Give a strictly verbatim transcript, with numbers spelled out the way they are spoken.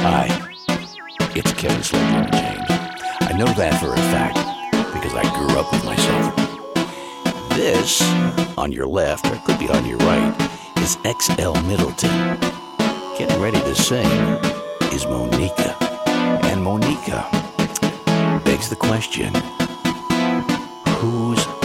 Hi, it's Kevin Slater James. I know that for a fact because I grew up with myself. This, on your left, or it could be on your right, is X L Middleton. Getting ready to sing is Monica. And Monica begs the question, who's